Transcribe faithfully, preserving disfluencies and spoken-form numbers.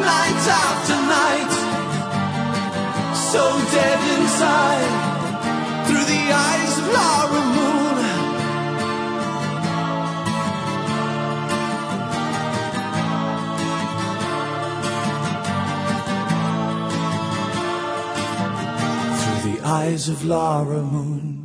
night after night, so dead inside, through the eyes of Lara Moon. Through the eyes of Lara Moon.